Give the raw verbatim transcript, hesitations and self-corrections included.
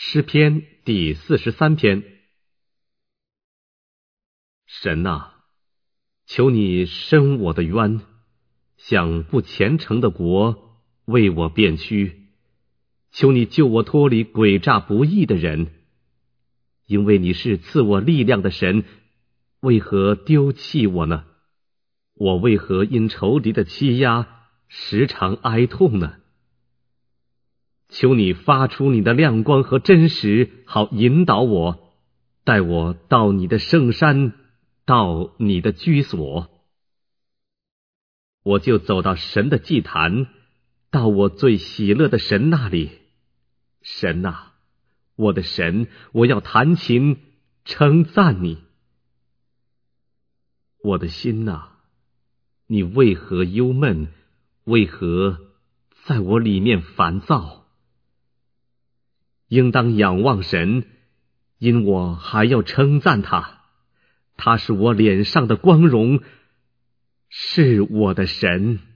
诗篇第四十三篇。神啊，求你伸我的冤，向不虔诚的国为我辩屈，求你救我脱离诡诈不义的人，因为你是赐我力量的神，为何丢弃我呢？我为何因仇敌的欺压时常哀痛呢？求你发出你的亮光和真实，好引导我，带我到你的圣山，到你的居所。我就走到神的祭坛，到我最喜乐的神那里。神啊，我的神，我要弹琴称赞你。我的心啊，你为何忧闷？为何在我里面烦躁？应当仰望神，因我还要称赞他。他是我脸上的光荣，是我的神。